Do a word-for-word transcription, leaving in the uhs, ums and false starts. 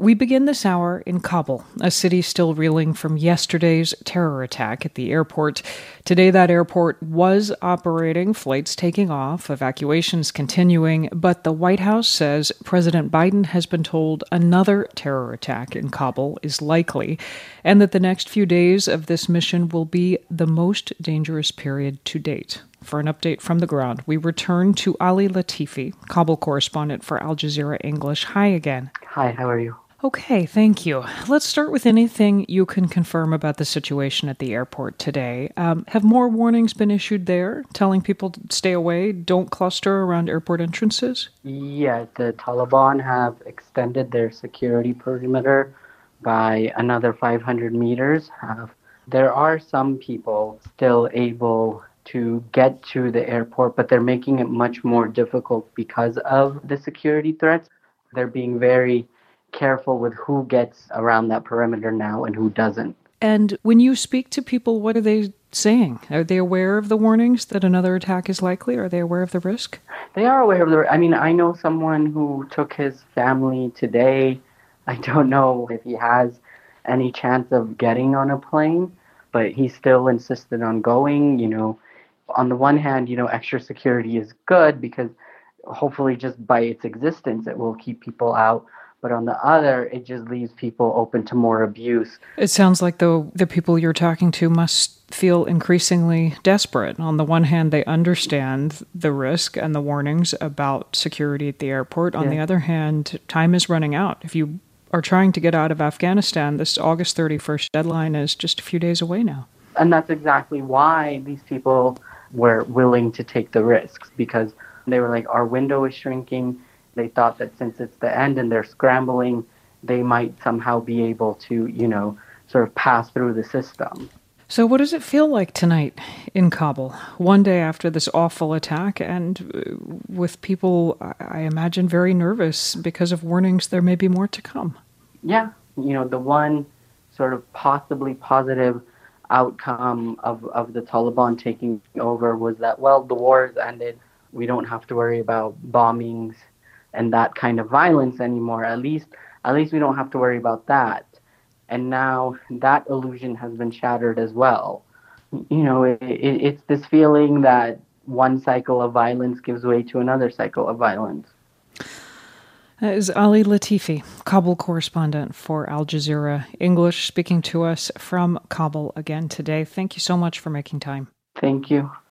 We begin this hour in Kabul, a city still reeling from yesterday's terror attack at the airport. Today, that airport was operating, flights taking off, evacuations continuing, but the White House says President Biden has been told another terror attack in Kabul is likely, and that the next few days of this mission will be the most dangerous period to date. For an update from the ground, we return to Ali Latifi, Kabul correspondent for Al Jazeera English. Hi again. Hi, how are you? Okay, thank you. Let's start with anything you can confirm about the situation at the airport today. Um, have more warnings been issued there, telling people to stay away, don't cluster around airport entrances? Yeah, the Taliban have extended their security perimeter by another five hundred meters. Uh, there are some people still able to get to the airport, but they're making it much more difficult because of the security threats. They're being very careful with who gets around that perimeter now and who doesn't. And when you speak to people, what are they saying? Are they aware of the warnings that another attack is likely? Are they aware of the risk? They are aware of the I mean, I know someone who took his family today. I don't know if he has any chance of getting on a plane, but he still insisted on going. You know, on the one hand, you know, extra security is good because hopefully just by its existence, it will keep people out. But on the other, it just leaves people open to more abuse. It sounds like, though, the people you're talking to must feel increasingly desperate. On the one hand, they understand the risk and the warnings about security at the airport. On yeah. the other hand, time is running out. If you are trying to get out of Afghanistan, this August thirty-first deadline is just a few days away now. And that's exactly why these people were willing to take the risks, because they were like, our window is shrinking. They thought that since it's the end and they're scrambling, they might somehow be able to, you know, sort of pass through the system. So what does it feel like tonight in Kabul, one day after this awful attack, and with people, I imagine, very nervous because of warnings there may be more to come? Yeah. You know, the one sort of possibly positive outcome of, of the Taliban taking over was that, well, the war has ended. We don't have to worry about bombings and that kind of violence anymore. At least, at least we don't have to worry about that. And now that illusion has been shattered as well. You know, it, it, it's this feeling that one cycle of violence gives way to another cycle of violence. That is Ali Latifi, Kabul correspondent for Al Jazeera English, speaking to us from Kabul again today. Thank you so much for making time. Thank you.